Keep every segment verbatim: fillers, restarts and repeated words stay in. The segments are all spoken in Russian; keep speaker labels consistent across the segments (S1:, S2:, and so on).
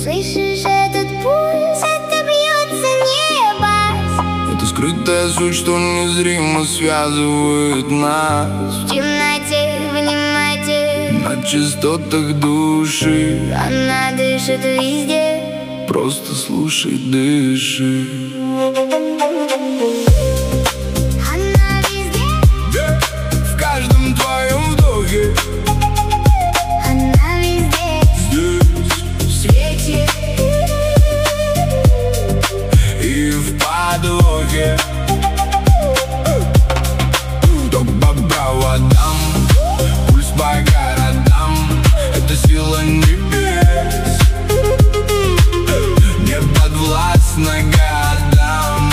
S1: Слышишь этот пульс? Это бьется небо.
S2: Это скрытая суть, что незримо связывает нас.
S1: В темноте, в немоте,
S2: на частотах души.
S1: она дышит везде.
S2: Просто слушай, дыши.
S1: Она везде,
S2: в каждом твоем вдохе.
S1: она везде,
S2: Здесь,
S1: в свете
S2: и в подвохе. Ток по проводам, пульс по городам. Это сила небес, не подвластна годам.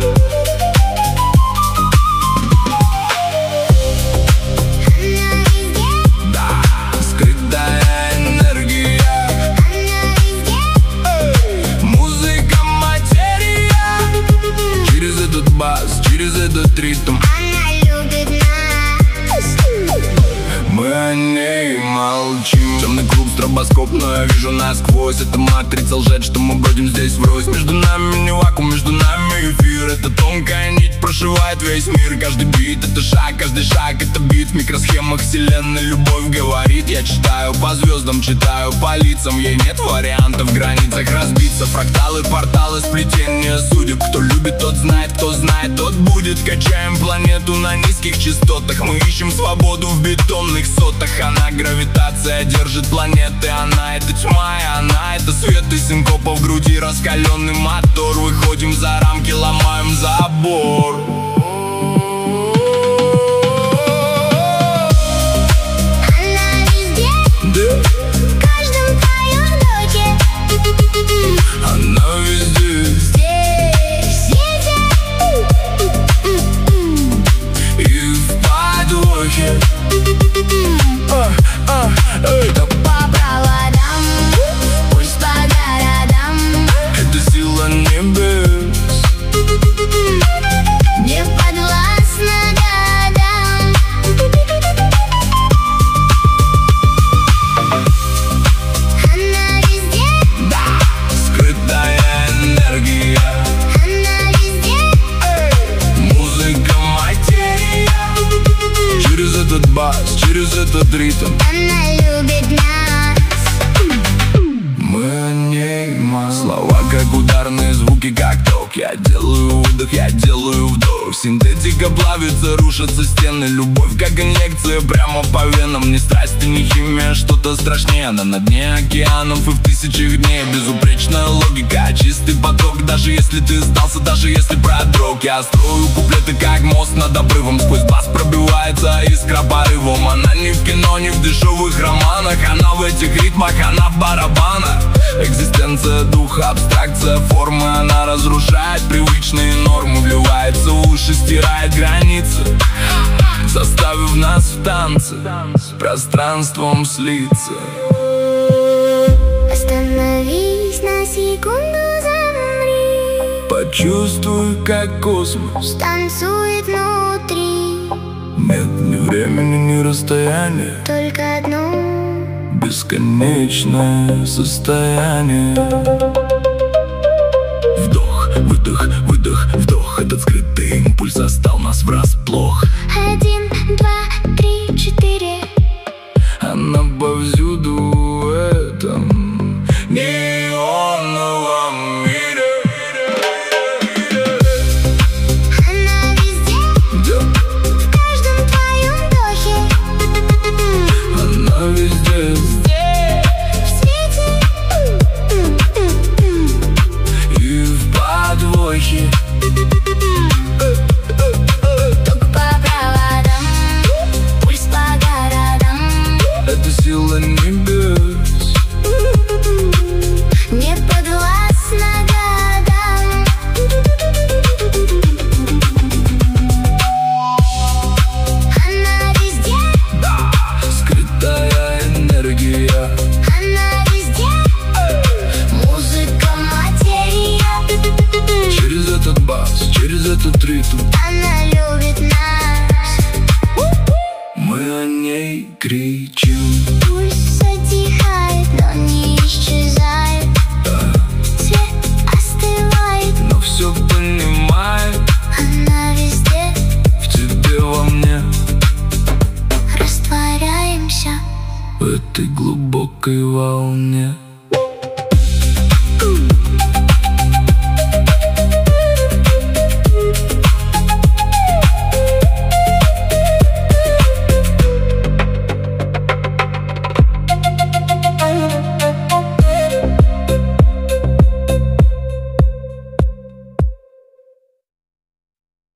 S1: она везде,
S2: Да, скрытая энергия,
S1: она везде,
S2: музыка, материя. Через этот бас, через этот ритм
S1: она любит нас.
S2: мы о ней молчим. Темный клуб, стробоскоп, но я вижу насквозь. Это матрица лжет, что мы бродим здесь врозь. Между нами не вакуум, между нами эфир. Это тонкая нить прошивает весь мир. Каждый бит — это шаг, каждый шаг — это бит. В микросхемах вселенной любовь говорит. Я читаю по звездам, читаю по лицам. Ей нет вариантов в границах разбиться. Фракталы, порталы, сплетения судеб. Кто любит, тот знает, кто знает, тот будет. Качаем планету на низких частотах. Мы ищем свободу в бетонных сотах. Она гравитация держит планеты. Она — это тьма, и она — это свет. И синкопа в груди, раскаленный мотор. Выходим за рамки, ломаем забор.
S1: Она везде,
S2: Да,
S1: в каждом твоем вдохе,
S2: она везде,
S1: здесь, в свете
S2: и в подвохе. А, а, эй.
S1: по проводам, пульс по городам,
S2: Это сила небес,
S1: не подвластна годам. Она везде,
S2: да, скрытая энергия,
S1: она везде,
S2: музыка, материя. Через этот бас, через этот ритм
S1: она любит нас.
S2: мы о ней мало. Слова как ударные звуки, как ток. Я делаю выдох, я делаю вдох. Синтетика плавится, рушатся стены. Любовь как инъекция прямо по венам. Не страсть и не химия, что-то страшнее. Она на дне океанов и в тысячах дней. Безупречная логика, чистый поток. Даже если ты сдался, даже если продрог. Я строю куплеты как мост над обрывом. Сквозь бас пробивается искра порывом. Она не в кино, не в дешевых романах. Она в этих ритмах, она в барабанах. Экзистенция духа, абстракция формы. Она разрушает привычные нормы. Вливается в уши, стирает границы, заставив нас в танце с пространством слиться.
S1: Остановись на секунду, замри,
S2: Почувствуй, как космос.
S1: танцует внутри.
S2: Нет ни времени, ни расстояния.
S1: Только одно
S2: Бесконечное состояние. Вдох, выдох, выдох, вдох. Этот скрытый импульс застал нас врасплох.
S1: один, два, три, четыре.
S2: Она повсюду в этом неоновом мире.
S1: Она везде,
S2: Да,
S1: в каждом твоем вдохе,
S2: она везде,
S1: в свете
S2: и в подвохе.
S1: ток по проводам, пульс по городам,
S2: Это сила этой глубокой волне.